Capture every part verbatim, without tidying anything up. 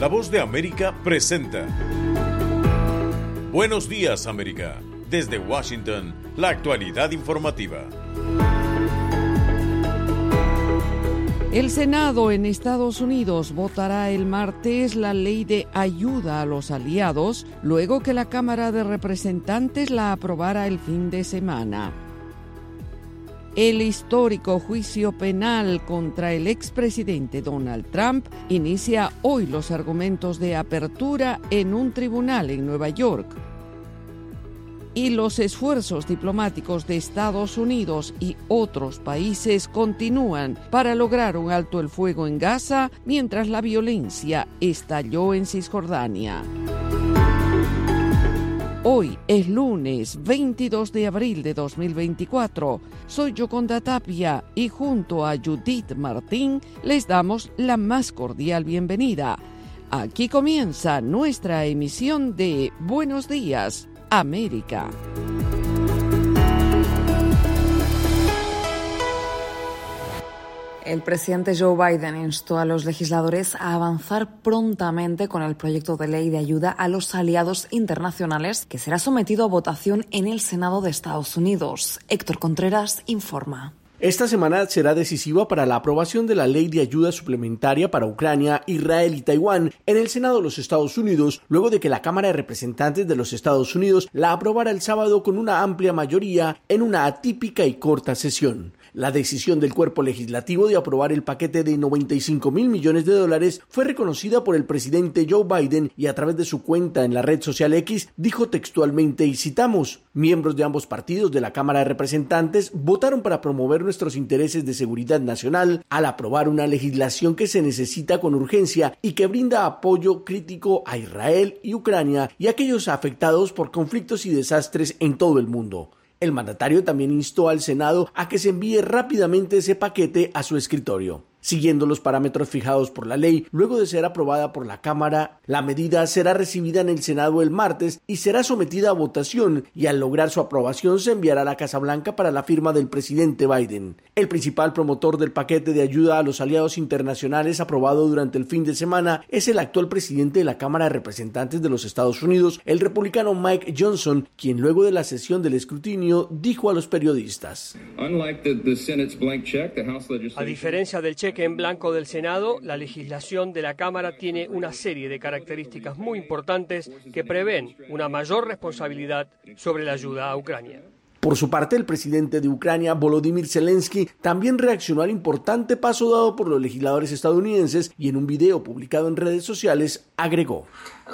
La Voz de América presenta Buenos Días, América. Desde Washington, la actualidad informativa. El Senado en Estados Unidos votará el martes la ley de ayuda a los aliados, luego que la Cámara de Representantes la aprobara el fin de semana. El histórico juicio penal contra el expresidente Donald Trump inicia hoy los argumentos de apertura en un tribunal en Nueva York. Y los esfuerzos diplomáticos de Estados Unidos y otros países continúan para lograr un alto el fuego en Gaza mientras la violencia estalló en Cisjordania. Hoy es lunes veintidós de abril de dos mil veinticuatro. Soy Yoconda Tapia y junto a Judith Martín les damos la más cordial bienvenida. Aquí comienza nuestra emisión de Buenos Días, América. El presidente Joe Biden instó a los legisladores a avanzar prontamente con el proyecto de ley de ayuda a los aliados internacionales que será sometido a votación en el Senado de Estados Unidos. Héctor Contreras informa. Esta semana será decisiva para la aprobación de la ley de ayuda suplementaria para Ucrania, Israel y Taiwán en el Senado de los Estados Unidos, luego de que la Cámara de Representantes de los Estados Unidos la aprobara el sábado con una amplia mayoría en una atípica y corta sesión. La decisión del cuerpo legislativo de aprobar el paquete de noventa y cinco mil millones de dólares fue reconocida por el presidente Joe Biden y a través de su cuenta en la red social X dijo textualmente, y citamos, miembros de ambos partidos de la Cámara de Representantes votaron para promover nuestros intereses de seguridad nacional al aprobar una legislación que se necesita con urgencia y que brinda apoyo crítico a Israel y Ucrania y a aquellos afectados por conflictos y desastres en todo el mundo. El mandatario también instó al Senado a que se envíe rápidamente ese paquete a su escritorio. Siguiendo los parámetros fijados por la ley, luego de ser aprobada por la Cámara, la medida será recibida en el Senado el martes y será sometida a votación y al lograr su aprobación se enviará a la Casa Blanca para la firma del presidente Biden. El principal promotor del paquete de ayuda a los aliados internacionales aprobado durante el fin de semana es el actual presidente de la Cámara de Representantes de los Estados Unidos, el republicano Mike Johnson, quien luego de la sesión del escrutinio dijo a los periodistas: A diferencia del cheque en blanco del Senado, la legislación de la Cámara tiene una serie de características muy importantes que prevén una mayor responsabilidad sobre la ayuda a Ucrania. Por su parte, el presidente de Ucrania, Volodymyr Zelensky, también reaccionó al importante paso dado por los legisladores estadounidenses y en un video publicado en redes sociales agregó: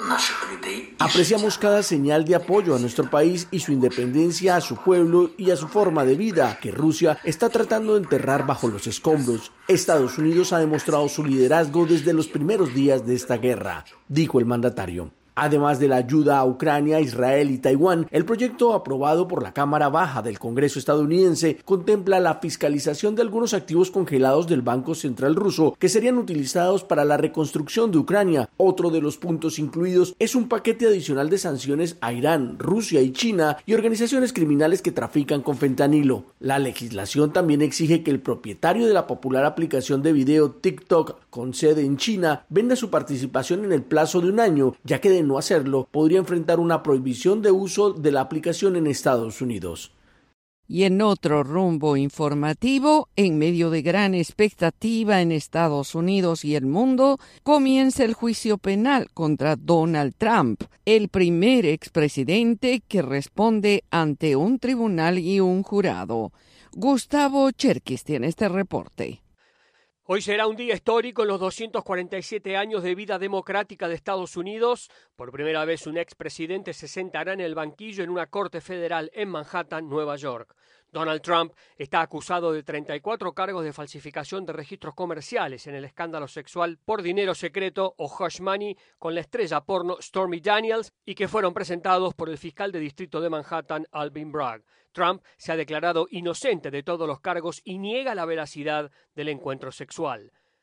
apreciamos cada señal de apoyo a nuestro país y su independencia, a su pueblo y a su forma de vida que Rusia está tratando de enterrar bajo los escombros. Estados Unidos ha demostrado su liderazgo desde los primeros días de esta guerra, dijo el mandatario. Además de la ayuda a Ucrania, Israel y Taiwán, el proyecto aprobado por la Cámara Baja del Congreso estadounidense contempla la fiscalización de algunos activos congelados del Banco Central ruso que serían utilizados para la reconstrucción de Ucrania. Otro de los puntos incluidos es un paquete adicional de sanciones a Irán, Rusia y China y organizaciones criminales que trafican con fentanilo. La legislación también exige que el propietario de la popular aplicación de video TikTok con sede en China venda su participación en el plazo de un año, ya que de no hacerlo, podría enfrentar una prohibición de uso de la aplicación en Estados Unidos. Y en otro rumbo informativo, en medio de gran expectativa en Estados Unidos y el mundo, comienza el juicio penal contra Donald Trump, el primer expresidente que responde ante un tribunal y un jurado. Gustavo Cherkis tiene este reporte. Hoy será un día histórico en los doscientos cuarenta y siete años de vida democrática de Estados Unidos. Por primera vez un expresidente se sentará en el banquillo en una corte federal en Manhattan, Nueva York. Donald Trump está acusado de treinta y cuatro cargos de falsificación de registros comerciales en el escándalo sexual por dinero secreto o hush money con la estrella porno Stormy Daniels y que fueron presentados por el fiscal de distrito de Manhattan, Alvin Bragg. Trump se ha declarado inocente de todos los cargos y niega la veracidad del encuentro sexual.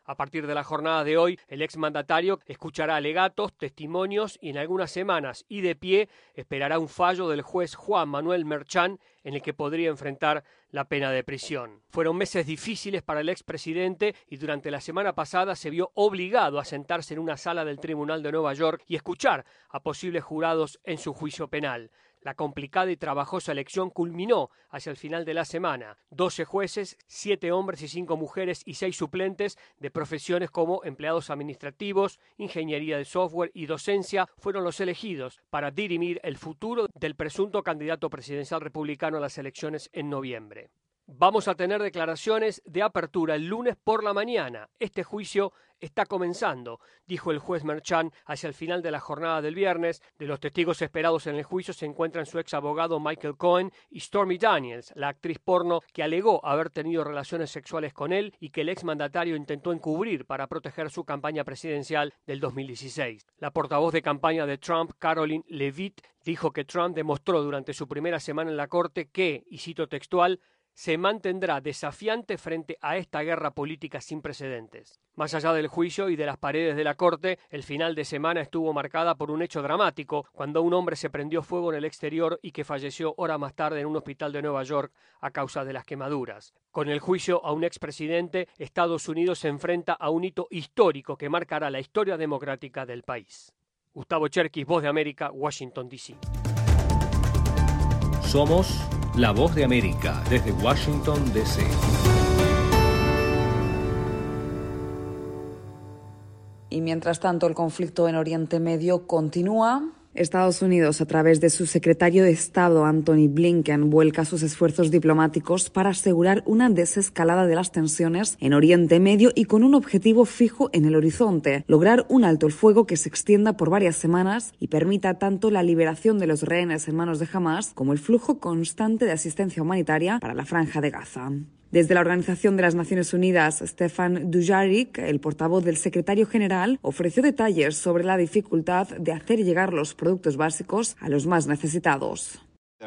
A partir de la jornada de hoy, el exmandatario escuchará alegatos, testimonios y en algunas semanas y de pie esperará un fallo del juez Juan Manuel Merchan en el que podría enfrentar la pena de prisión. Fueron meses difíciles para el expresidente y durante la semana pasada se vio obligado a sentarse en una sala del Tribunal de Nueva York y escuchar a posibles jurados en su juicio penal. La complicada y trabajosa elección culminó hacia el final de la semana. doce jueces, siete hombres y cinco mujeres y seis suplentes de profesiones como empleados administrativos, ingeniería de software y docencia fueron los elegidos para dirimir el futuro del presunto candidato presidencial republicano a las elecciones en noviembre. Vamos a tener declaraciones de apertura el lunes por la mañana. Este juicio está comenzando, dijo el juez Merchan hacia el final de la jornada del viernes. De los testigos esperados en el juicio se encuentran su ex abogado Michael Cohen y Stormy Daniels, la actriz porno que alegó haber tenido relaciones sexuales con él y que el exmandatario intentó encubrir para proteger su campaña presidencial del dos mil dieciséis. La portavoz de campaña de Trump, Caroline Leavitt, dijo que Trump demostró durante su primera semana en la corte que, y cito textual, se mantendrá desafiante frente a esta guerra política sin precedentes. Más allá del juicio y de las paredes de la corte, el final de semana estuvo marcada por un hecho dramático, cuando un hombre se prendió fuego en el exterior y que falleció horas más tarde en un hospital de Nueva York a causa de las quemaduras. Con el juicio a un expresidente, Estados Unidos se enfrenta a un hito histórico que marcará la historia democrática del país. Gustavo Cherkis, Voz de América, Washington, D C Somos La Voz de América, desde Washington, D C Y mientras tanto, el conflicto en Oriente Medio continúa. Estados Unidos, a través de su secretario de Estado, Antony Blinken, vuelca sus esfuerzos diplomáticos para asegurar una desescalada de las tensiones en Oriente Medio y con un objetivo fijo en el horizonte: lograr un alto el fuego que se extienda por varias semanas y permita tanto la liberación de los rehenes en manos de Hamás como el flujo constante de asistencia humanitaria para la Franja de Gaza. Desde la Organización de las Naciones Unidas, Stefan Dujarric, el portavoz del secretario general, ofreció detalles sobre la dificultad de hacer llegar los productos básicos a los más necesitados.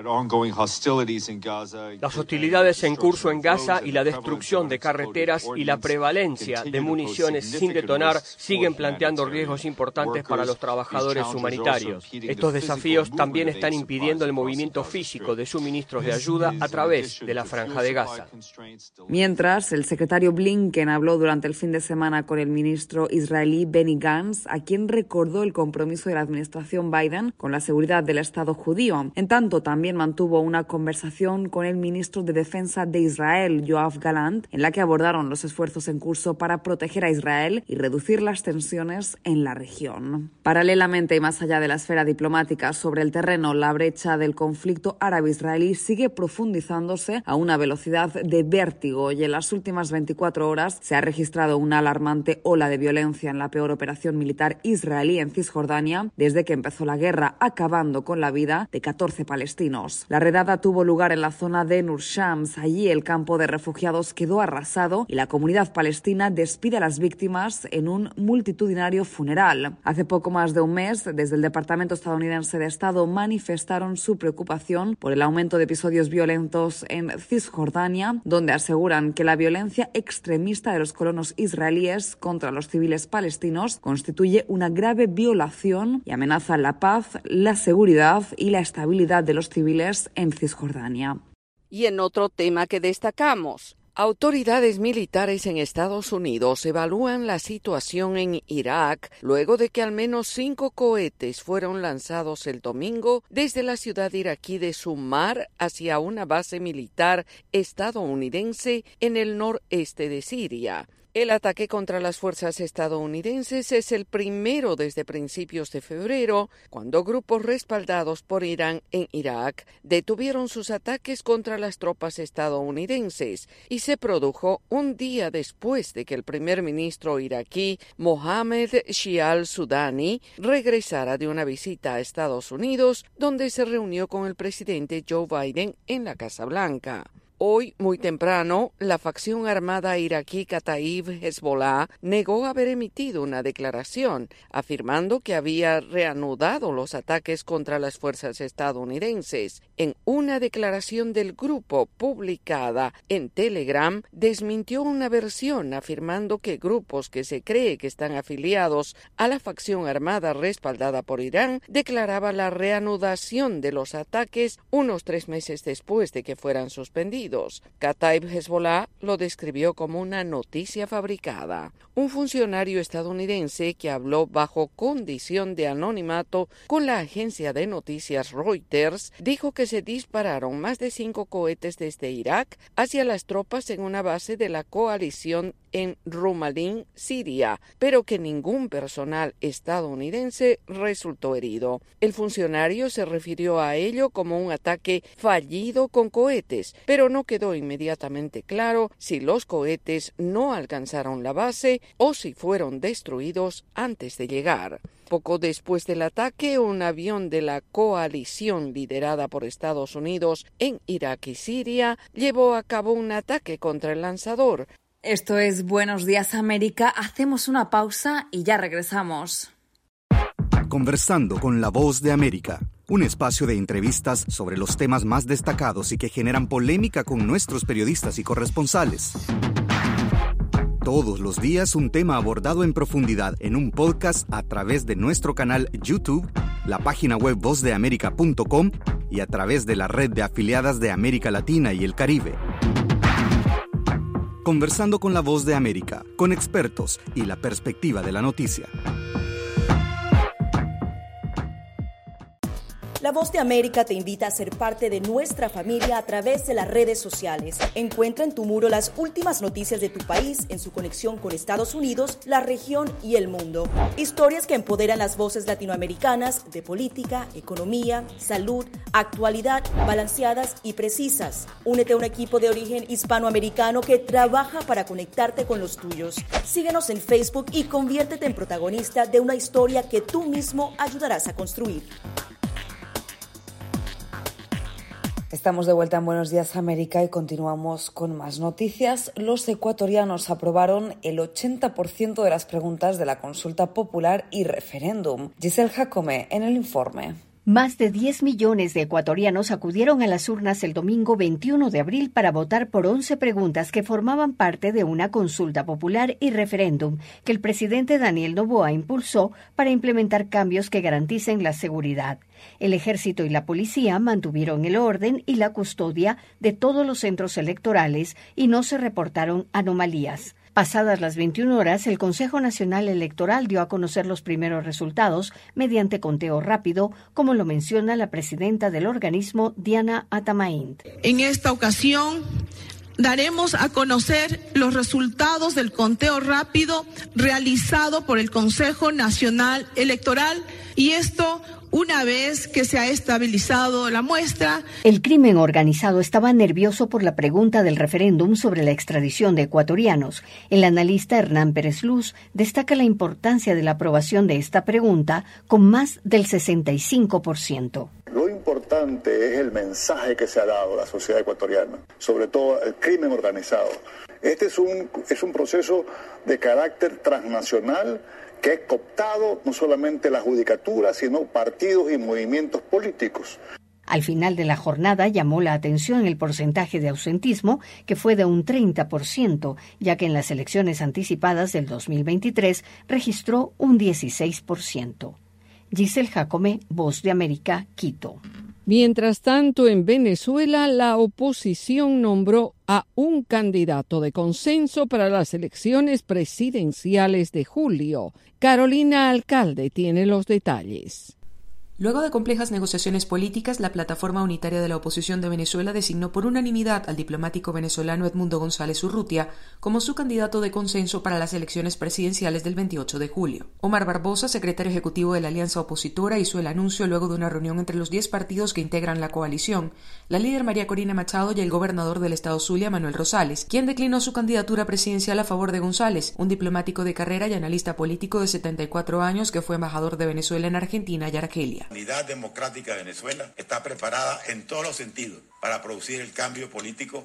Las hostilidades en curso en Gaza y la destrucción de carreteras y la prevalencia de municiones sin detonar siguen planteando riesgos importantes para los trabajadores humanitarios. Estos desafíos también están impidiendo el movimiento físico de suministros de ayuda a través de la Franja de Gaza. Mientras, el secretario Blinken habló durante el fin de semana con el ministro israelí Benny Gantz, a quien recordó el compromiso de la administración Biden con la seguridad del Estado judío. En tanto, también También mantuvo una conversación con el ministro de Defensa de Israel, Yoav Gallant, en la que abordaron los esfuerzos en curso para proteger a Israel y reducir las tensiones en la región. Paralelamente y más allá de la esfera diplomática, sobre el terreno, la brecha del conflicto árabe-israelí sigue profundizándose a una velocidad de vértigo y en las últimas veinticuatro horas se ha registrado una alarmante ola de violencia en la peor operación militar israelí en Cisjordania desde que empezó la guerra, acabando con la vida de catorce palestinos. La redada tuvo lugar en la zona de Nur Shams. Allí el campo de refugiados quedó arrasado y la comunidad palestina despide a las víctimas en un multitudinario funeral. Hace poco más de un mes, desde el Departamento estadounidense de Estado manifestaron su preocupación por el aumento de episodios violentos en Cisjordania, donde aseguran que la violencia extremista de los colonos israelíes contra los civiles palestinos constituye una grave violación y amenaza la paz, la seguridad y la estabilidad de los civiles en Cisjordania. Y en otro tema que destacamos, autoridades militares en Estados Unidos evalúan la situación en Irak luego de que al menos cinco cohetes fueron lanzados el domingo desde la ciudad iraquí de Sumar hacia una base militar estadounidense en el noreste de Siria. El ataque contra las fuerzas estadounidenses es el primero desde principios de febrero, cuando grupos respaldados por Irán en Irak detuvieron sus ataques contra las tropas estadounidenses y se produjo un día después de que el primer ministro iraquí Mohammed Shia al-Sudani regresara de una visita a Estados Unidos, donde se reunió con el presidente Joe Biden en la Casa Blanca. Hoy, muy temprano, la facción armada iraquí Kataib Hezbollah negó haber emitido una declaración, afirmando que había reanudado los ataques contra las fuerzas estadounidenses. En una declaración del grupo publicada en Telegram, desmintió una versión afirmando que grupos que se cree que están afiliados a la facción armada respaldada por Irán declaraba la reanudación de los ataques unos tres meses después de que fueran suspendidos. Kataib Hezbollah lo describió como una noticia fabricada. Un funcionario estadounidense que habló bajo condición de anonimato con la agencia de noticias Reuters dijo que se dispararon más de cinco cohetes desde Irak hacia las tropas en una base de la coalición en Rumalín, Siria, pero que ningún personal estadounidense resultó herido. El funcionario se refirió a ello como un ataque fallido con cohetes, pero no quedó inmediatamente claro si los cohetes no alcanzaron la base o si fueron destruidos antes de llegar. Poco después del ataque, un avión de la coalición liderada por Estados Unidos en Irak y Siria llevó a cabo un ataque contra el lanzador. Esto es Buenos Días América. Hacemos una pausa y ya regresamos. Conversando con la Voz de América, un espacio de entrevistas sobre los temas más destacados y que generan polémica con nuestros periodistas y corresponsales. Todos los días un tema abordado en profundidad en un podcast a través de nuestro canal YouTube, la página web voz de américa punto com y a través de la red de afiliadas de América Latina y el Caribe. Conversando con la Voz de América, con expertos y la perspectiva de la noticia. La Voz de América te invita a ser parte de nuestra familia a través de las redes sociales. Encuentra en tu muro las últimas noticias de tu país en su conexión con Estados Unidos, la región y el mundo. Historias que empoderan las voces latinoamericanas de política, economía, salud, actualidad, balanceadas y precisas. Únete a un equipo de origen hispanoamericano que trabaja para conectarte con los tuyos. Síguenos en Facebook y conviértete en protagonista de una historia que tú mismo ayudarás a construir. Estamos de vuelta en Buenos Días América y continuamos con más noticias. Los ecuatorianos aprobaron el ochenta por ciento de las preguntas de la consulta popular y referéndum. Giselle Jacome en el informe. Más de diez millones de ecuatorianos acudieron a las urnas el domingo veintiuno de abril para votar por once preguntas que formaban parte de una consulta popular y referéndum que el presidente Daniel Noboa impulsó para implementar cambios que garanticen la seguridad. El ejército y la policía mantuvieron el orden y la custodia de todos los centros electorales y no se reportaron anomalías. Pasadas las veintiuna horas, el Consejo Nacional Electoral dio a conocer los primeros resultados mediante conteo rápido, como lo menciona la presidenta del organismo, Diana Atamaint. En esta ocasión, daremos a conocer los resultados del conteo rápido realizado por el Consejo Nacional Electoral, y esto una vez que se ha estabilizado la muestra. El crimen organizado estaba nervioso por la pregunta del referéndum sobre la extradición de ecuatorianos. El analista Hernán Pérez Luz destaca la importancia de la aprobación de esta pregunta con más del sesenta y cinco por ciento. Lo importante es el mensaje que se ha dado a la sociedad ecuatoriana, sobre todo el crimen organizado. Este es un, es un proceso de carácter transnacional que ha cooptado no solamente la judicatura, sino partidos y movimientos políticos. Al final de la jornada llamó la atención el porcentaje de ausentismo, que fue de un treinta por ciento, ya que en las elecciones anticipadas del dos mil veintitrés registró un dieciséis por ciento. Giselle Jacome, Voz de América, Quito. Mientras tanto, en Venezuela, la oposición nombró a un candidato de consenso para las elecciones presidenciales de julio. Carolina Alcalde tiene los detalles. Luego de complejas negociaciones políticas, la Plataforma Unitaria de la Oposición de Venezuela designó por unanimidad al diplomático venezolano Edmundo González Urrutia como su candidato de consenso para las elecciones presidenciales del veintiocho de julio. Omar Barbosa, secretario ejecutivo de la alianza opositora, hizo el anuncio luego de una reunión entre los diez partidos que integran la coalición, la líder María Corina Machado y el gobernador del estado Zulia, Manuel Rosales, quien declinó su candidatura presidencial a favor de González, un diplomático de carrera y analista político de setenta y cuatro años que fue embajador de Venezuela en Argentina y Argelia. La Unidad Democrática de Venezuela está preparada en todos los sentidos para producir el cambio político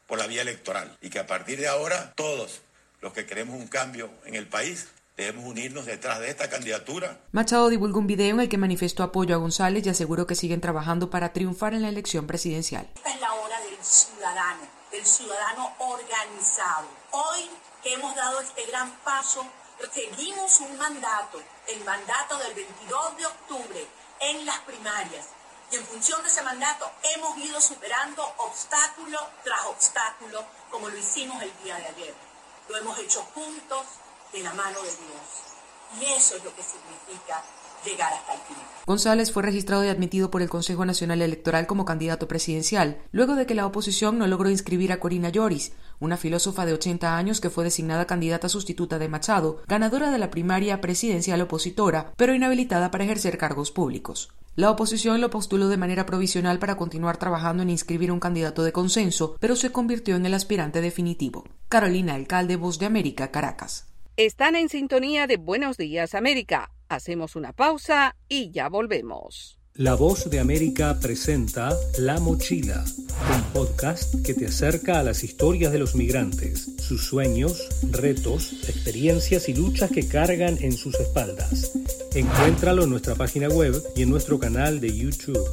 por la vía electoral y que a partir de ahora todos los que queremos un cambio en el país debemos unirnos detrás de esta candidatura. Machado divulgó un video en el que manifestó apoyo a González y aseguró que siguen trabajando para triunfar en la elección presidencial. Esta es la hora del ciudadano, del ciudadano organizado. Hoy que hemos dado este gran paso, seguimos un mandato, el mandato del veintidós de octubre en las primarias. Y en función de ese mandato hemos ido superando obstáculo tras obstáculo, como lo hicimos el día de ayer. Lo hemos hecho juntos, de la mano de Dios. Y eso es lo que significa llegar hasta el fin. González fue registrado y admitido por el Consejo Nacional Electoral como candidato presidencial, luego de que la oposición no logró inscribir a Corina Lloris, una filósofa de ochenta años que fue designada candidata sustituta de Machado, ganadora de la primaria presidencial opositora, pero inhabilitada para ejercer cargos públicos. La oposición lo postuló de manera provisional para continuar trabajando en inscribir un candidato de consenso, pero se convirtió en el aspirante definitivo. Carolina Alcalde, Voz de América, Caracas. Están en sintonía de Buenos Días, América. Hacemos una pausa y ya volvemos. La Voz de América presenta La Mochila, un podcast que te acerca a las historias de los migrantes, sus sueños, retos, experiencias y luchas que cargan en sus espaldas. Encuéntralo en nuestra página web y en nuestro canal de YouTube.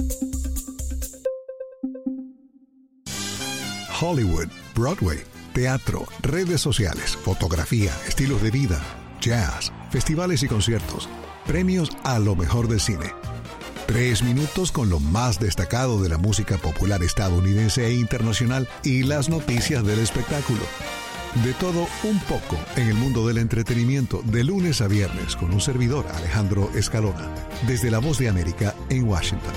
Hollywood, Broadway, teatro, redes sociales, fotografía, estilos de vida, jazz, festivales y conciertos, premios a lo mejor del cine. Tres minutos con lo más destacado de la música popular estadounidense e internacional y las noticias del espectáculo. De todo un poco en el mundo del entretenimiento de lunes a viernes con un servidor, Alejandro Escalona, desde La Voz de América en Washington.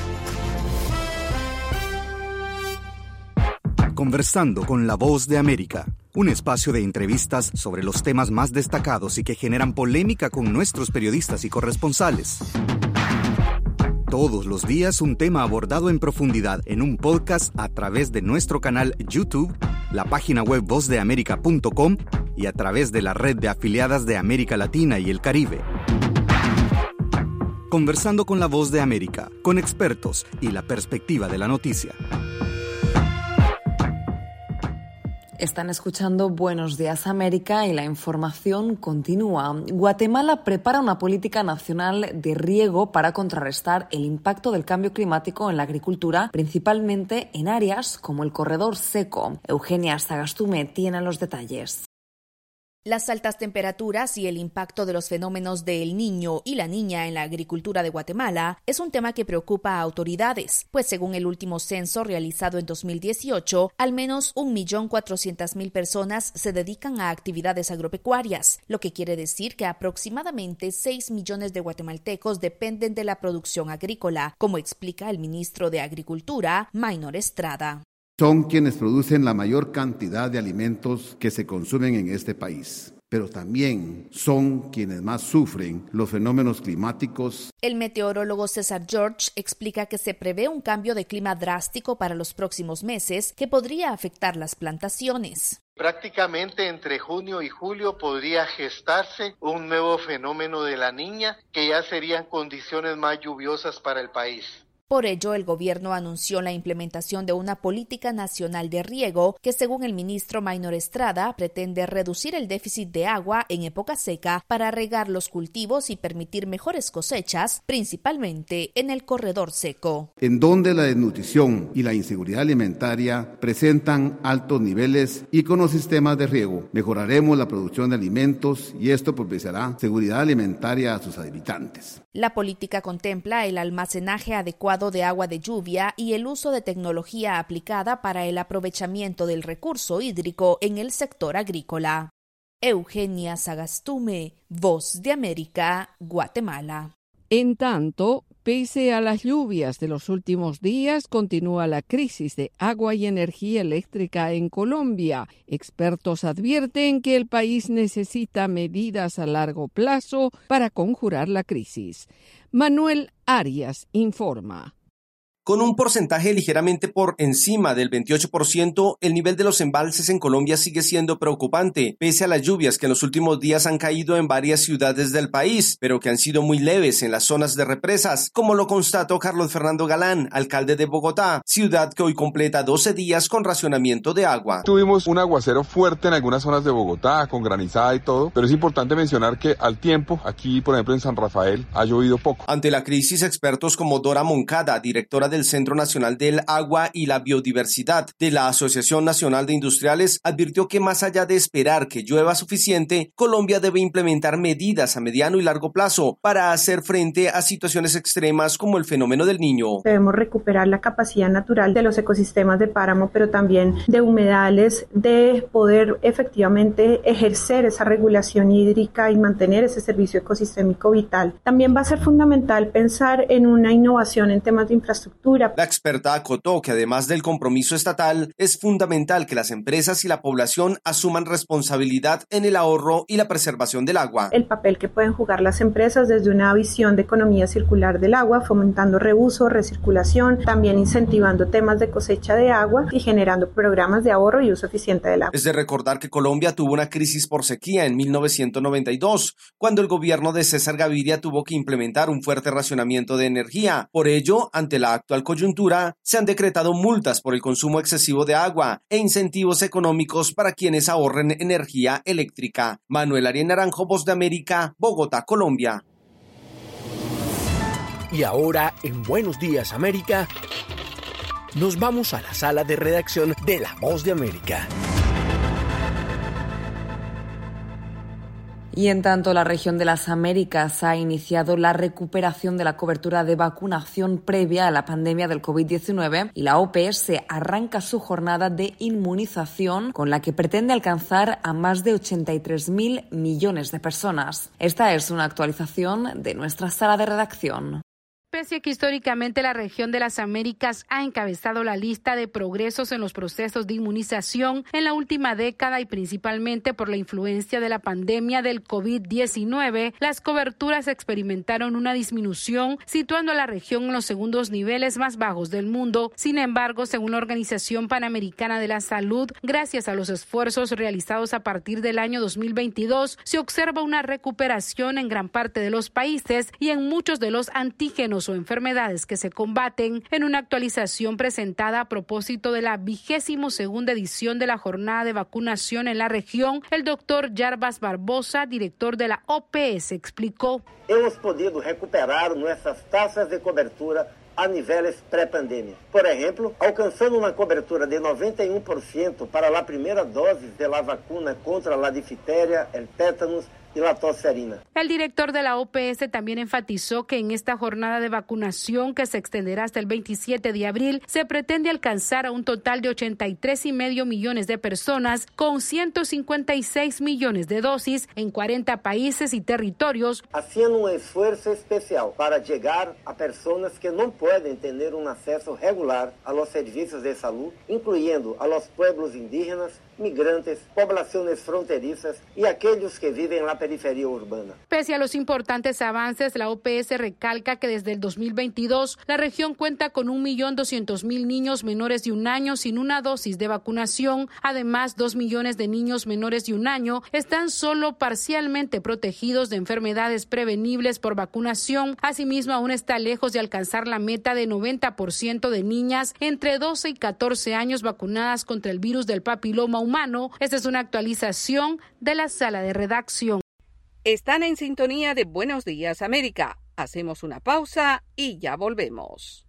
Conversando con La Voz de América, un espacio de entrevistas sobre los temas más destacados y que generan polémica con nuestros periodistas y corresponsales. Todos los días un tema abordado en profundidad en un podcast a través de nuestro canal YouTube, la página web voz de américa punto com y a través de la red de afiliadas de América Latina y el Caribe. Conversando con La Voz de América, con expertos y la perspectiva de la noticia. Están escuchando Buenos Días América y la información continúa. Guatemala prepara una política nacional de riego para contrarrestar el impacto del cambio climático en la agricultura, principalmente en áreas como el corredor seco. Eugenia Sagastume tiene los detalles. Las altas temperaturas y el impacto de los fenómenos de El Niño y la Niña en la agricultura de Guatemala es un tema que preocupa a autoridades, pues según el último censo realizado en dos mil dieciocho, al menos un millón cuatrocientas mil personas se dedican a actividades agropecuarias, lo que quiere decir que aproximadamente seis millones de guatemaltecos dependen de la producción agrícola, como explica el ministro de Agricultura, Maynor Estrada. Son quienes producen la mayor cantidad de alimentos que se consumen en este país, pero también son quienes más sufren los fenómenos climáticos. El meteorólogo César George explica que se prevé un cambio de clima drástico para los próximos meses que podría afectar las plantaciones. Prácticamente entre junio y julio podría gestarse un nuevo fenómeno de la Niña, que ya serían condiciones más lluviosas para el país. Por ello, el gobierno anunció la implementación de una política nacional de riego que, según el ministro Maynor Estrada, pretende reducir el déficit de agua en época seca para regar los cultivos y permitir mejores cosechas, principalmente en el corredor seco. En donde la desnutrición y la inseguridad alimentaria presentan altos niveles y con los sistemas de riego mejoraremos la producción de alimentos y esto propiciará seguridad alimentaria a sus habitantes. La política contempla el almacenaje adecuado de agua de lluvia y el uso de tecnología aplicada para el aprovechamiento del recurso hídrico en el sector agrícola. Eugenia Sagastume, Voz de América, Guatemala. En tanto, pese a las lluvias de los últimos días, continúa la crisis de agua y energía eléctrica en Colombia. Expertos advierten que el país necesita medidas a largo plazo para conjurar la crisis. Manuel Arias informa. Con un porcentaje ligeramente por encima del veintiocho por ciento, el nivel de los embalses en Colombia sigue siendo preocupante, pese a las lluvias que en los últimos días han caído en varias ciudades del país, pero que han sido muy leves en las zonas de represas, como lo constató Carlos Fernando Galán, alcalde de Bogotá, ciudad que hoy completa doce días con racionamiento de agua. Tuvimos un aguacero fuerte en algunas zonas de Bogotá, con granizada y todo, pero es importante mencionar que al tiempo, aquí por ejemplo en San Rafael, ha llovido poco. Ante la crisis, expertos como Dora Moncada, directora del Centro Nacional del Agua y la Biodiversidad de la Asociación Nacional de Industriales, advirtió que más allá de esperar que llueva suficiente, Colombia debe implementar medidas a mediano y largo plazo para hacer frente a situaciones extremas como el fenómeno del Niño. Debemos recuperar la capacidad natural de los ecosistemas de páramo, pero también de humedales, de poder efectivamente ejercer esa regulación hídrica y mantener ese servicio ecosistémico vital. También va a ser fundamental pensar en una innovación en temas de infraestructura. La experta acotó que además del compromiso estatal, es fundamental que las empresas y la población asuman responsabilidad en el ahorro y la preservación del agua. El papel que pueden jugar las empresas desde una visión de economía circular del agua, fomentando reuso, recirculación, también incentivando temas de cosecha de agua y generando programas de ahorro y uso eficiente del agua. Es de recordar que Colombia tuvo una crisis por sequía en mil novecientos noventa y dos, cuando el gobierno de César Gaviria tuvo que implementar un fuerte racionamiento de energía. Por ello, ante la actual coyuntura, se han decretado multas por el consumo excesivo de agua e incentivos económicos para quienes ahorren energía eléctrica. Manuel Ariel Naranjo, Voz de América, Bogotá, Colombia. Y ahora, en Buenos Días América, nos vamos a la sala de redacción de La Voz de América. Y en tanto, la región de las Américas ha iniciado la recuperación de la cobertura de vacunación previa a la pandemia del covid diecinueve y la O P S arranca su jornada de inmunización con la que pretende alcanzar a más de ochenta y tres mil millones de personas. Esta es una actualización de nuestra sala de redacción. Pese a que históricamente la región de las Américas ha encabezado la lista de progresos en los procesos de inmunización en la última década y principalmente por la influencia de la pandemia del covid diecinueve, las coberturas experimentaron una disminución, situando a la región en los segundos niveles más bajos del mundo. Sin embargo, según la Organización Panamericana de la Salud, gracias a los esfuerzos realizados a partir del año dos mil veintidós, se observa una recuperación en gran parte de los países y en muchos de los antígenos o enfermedades que se combaten. En una actualización presentada a propósito de la vigésimo segunda edición de la jornada de vacunación en la región, el doctor Jarbas Barbosa, director de la O P S, explicó: Hemos podido recuperar nuestras tasas de cobertura a niveles pré-pandemia. Por ejemplo, alcanzando una cobertura de noventa y uno por ciento para la primera dosis de la vacuna contra la difteria, el tétanos y la tosferina. El director de la O P S también enfatizó que en esta jornada de vacunación, que se extenderá hasta el veintisiete de abril, se pretende alcanzar a un total de ochenta y tres y medio millones de personas con ciento cincuenta y seis millones de dosis en cuarenta países y territorios, haciendo un esfuerzo especial para llegar a personas que no pueden tener un acceso regular a los servicios de salud, incluyendo a los pueblos indígenas, migrantes, poblaciones fronterizas y aquellos que viven en la periferia urbana. Pese a los importantes avances, la O P S recalca que desde el dos mil veintidós la región cuenta con un millón doscientos mil niños menores de un año sin una dosis de vacunación. Además, dos millones de niños menores de un año están solo parcialmente protegidos de enfermedades prevenibles por vacunación. Asimismo, aún está lejos de alcanzar la meta de noventa por ciento de niñas entre doce y catorce años vacunadas contra el virus del papiloma humano. Esta es una actualización de la sala de redacción. Están en sintonía de Buenos Días América. Hacemos una pausa y ya volvemos.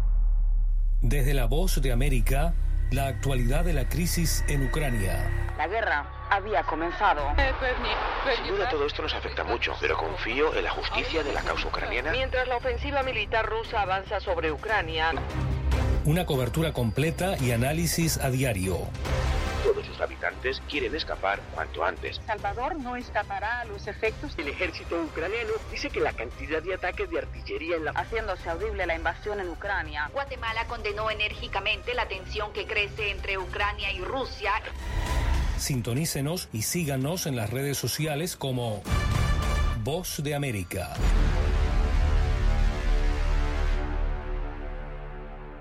Desde La Voz de América, la actualidad de la crisis en Ucrania. La guerra había comenzado. Sin duda todo esto nos afecta mucho, pero confío en la justicia de la causa ucraniana. Mientras la ofensiva militar rusa avanza sobre Ucrania. Una cobertura completa y análisis a diario. Todos sus habitantes quieren escapar cuanto antes. Salvador no escapará a los efectos. El ejército ucraniano dice que la cantidad de ataques de artillería en la... haciéndose audible la invasión en Ucrania. Guatemala condenó enérgicamente la tensión que crece entre Ucrania y Rusia. Sintonícenos y síganos en las redes sociales como Voz de América.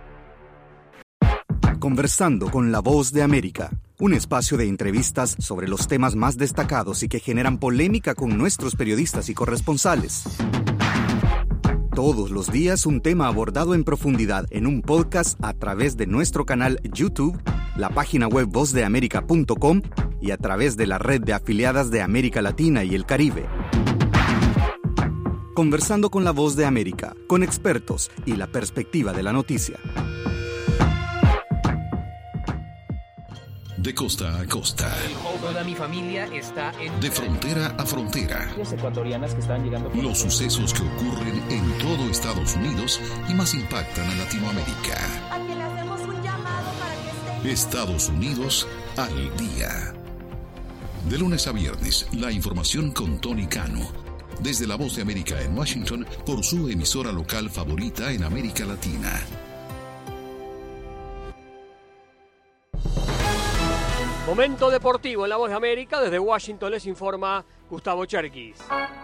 Conversando con la Voz de América, un espacio de entrevistas sobre los temas más destacados y que generan polémica con nuestros periodistas y corresponsales. Todos los días un tema abordado en profundidad en un podcast a través de nuestro canal YouTube, la página web voz de américa punto com y a través de la red de afiliadas de América Latina y el Caribe. Conversando con la Voz de América, con expertos y la perspectiva de la noticia. De costa a costa. Toda mi familia está en... De frontera a frontera. Ecuatorianas que están llegando... Los sucesos que ocurren en todo Estados Unidos y más impactan a Latinoamérica. Aquí le hacemos un llamado para que esté... Estados Unidos al día. De lunes a viernes, la información con Tony Cano. Desde la Voz de América en Washington, por su emisora local favorita en América Latina. Momento deportivo en La Voz de América. Desde Washington les informa Gustavo Cherkis.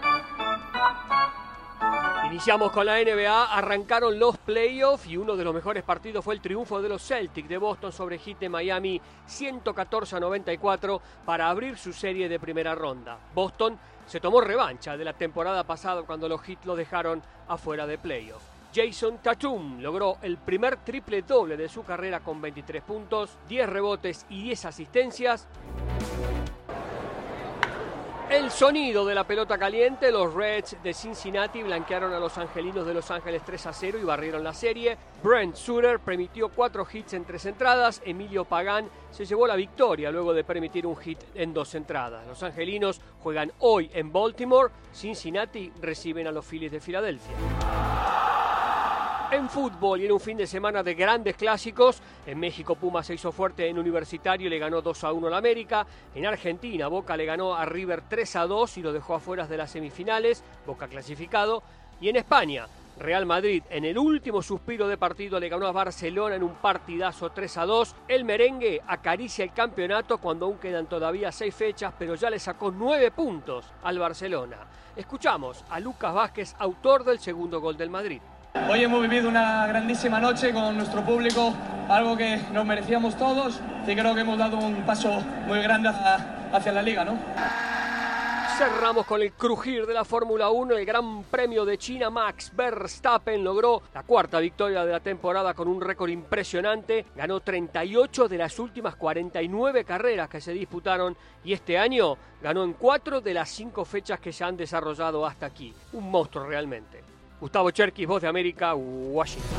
Iniciamos con la N B A, arrancaron los playoffs y uno de los mejores partidos fue el triunfo de los Celtics de Boston sobre Heat de Miami, ciento catorce a noventa y cuatro, para abrir su serie de primera ronda. Boston se tomó revancha de la temporada pasada cuando los Heat lo dejaron afuera de playoffs. Jason Tatum logró el primer triple doble de su carrera con veintitrés puntos, diez rebotes y diez asistencias. El sonido de la pelota caliente, los Reds de Cincinnati blanquearon a los angelinos de Los Ángeles tres a cero y barrieron la serie. Brent Suter permitió cuatro hits en tres entradas. Emilio Pagán se llevó la victoria luego de permitir un hit en dos entradas. Los angelinos juegan hoy en Baltimore. Cincinnati reciben a los Phillies de Filadelfia. En fútbol y en un fin de semana de grandes clásicos, en México Pumas se hizo fuerte en Universitario y le ganó dos a uno al América. En Argentina Boca le ganó a River tres a dos y lo dejó afuera de las semifinales, Boca clasificado. Y en España, Real Madrid en el último suspiro de partido le ganó a Barcelona en un partidazo tres a dos. El merengue acaricia el campeonato cuando aún quedan todavía seis fechas, pero ya le sacó nueve puntos al Barcelona. Escuchamos a Lucas Vázquez, autor del segundo gol del Madrid. Hoy hemos vivido una grandísima noche con nuestro público, algo que nos merecíamos todos y creo que hemos dado un paso muy grande hacia, hacia la Liga, ¿no? Cerramos con el crujir de la Fórmula uno, el Gran Premio de China. Max Verstappen logró la cuarta victoria de la temporada con un récord impresionante. Ganó treinta y ocho de las últimas cuarenta y nueve carreras que se disputaron y este año ganó en cuatro de las cinco fechas que se han desarrollado hasta aquí. Un monstruo realmente. Gustavo Cherkis, Voz de América, Washington.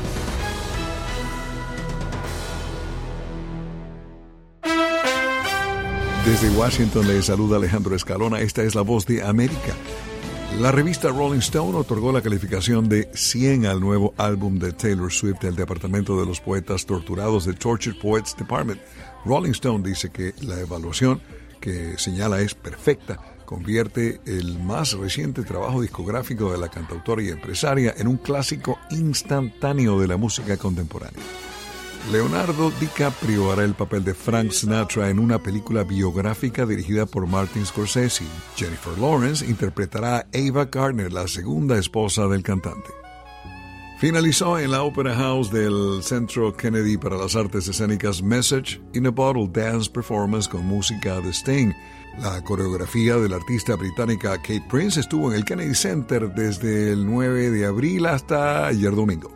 Desde Washington le saluda Alejandro Escalona. Esta es la Voz de América. La revista Rolling Stone otorgó la calificación de cien al nuevo álbum de Taylor Swift del Departamento de los Poetas Torturados de Tortured Poets Department. Rolling Stone dice que la evaluación que señala es perfecta. Convierte el más reciente trabajo discográfico de la cantautora y empresaria en un clásico instantáneo de la música contemporánea. Leonardo DiCaprio hará el papel de Frank Sinatra en una película biográfica dirigida por Martin Scorsese. Jennifer Lawrence interpretará a Ava Gardner, la segunda esposa del cantante. Finalizó en la Opera House del Centro Kennedy para las Artes Escénicas Message in a Bottle Dance Performance con música de Sting. La coreografía de la artista británica Kate Prince estuvo en el Kennedy Center desde el nueve de abril hasta ayer domingo.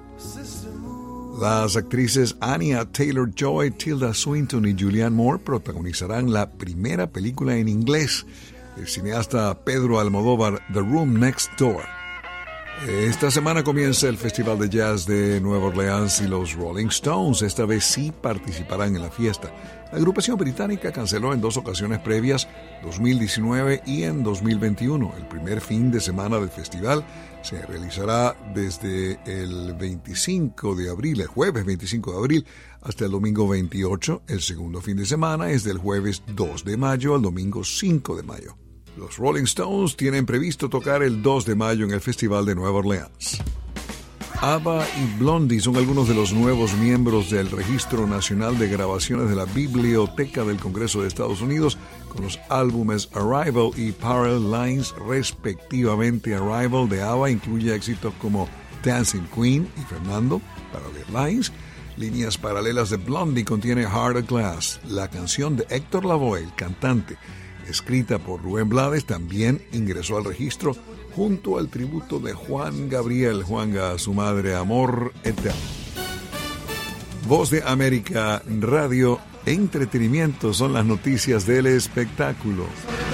Las actrices Anya Taylor-Joy, Tilda Swinton y Julianne Moore protagonizarán la primera película en inglés del cineasta Pedro Almodóvar, The Room Next Door. Esta semana comienza el Festival de Jazz de Nueva Orleans y los Rolling Stones esta vez sí participarán en la fiesta. La agrupación británica canceló en dos ocasiones previas, dos mil diecinueve y en dos mil veintiuno. El primer fin de semana del festival se realizará desde el veinticinco de abril, el jueves veinticinco de abril, hasta el domingo veintiocho. El segundo fin de semana es del jueves dos de mayo al domingo cinco de mayo. Los Rolling Stones tienen previsto tocar el dos de mayo en el Festival de Nueva Orleans. ABBA y Blondie son algunos de los nuevos miembros del Registro Nacional de Grabaciones de la Biblioteca del Congreso de Estados Unidos con los álbumes Arrival y Parallel Lines respectivamente. Arrival de ABBA incluye éxitos como Dancing Queen y Fernando, Parallel Lines, Líneas Paralelas de Blondie contiene Heart of Glass. La canción de Héctor Lavoe, el cantante, escrita por Rubén Blades, también ingresó al registro junto al tributo de Juan Gabriel, Juanga, a su madre, Amor Eterno. Voz de América Radio, entretenimiento son las noticias del espectáculo.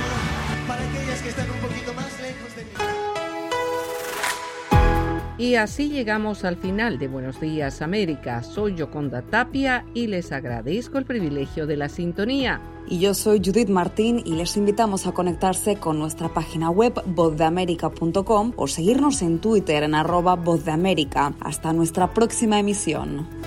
Y así llegamos al final de Buenos Días América. Soy Yoconda Tapia y les agradezco el privilegio de la sintonía. Y yo soy Judith Martín y les invitamos a conectarse con nuestra página web voz de américa punto com o seguirnos en Twitter en arroba voz de América. Hasta nuestra próxima emisión.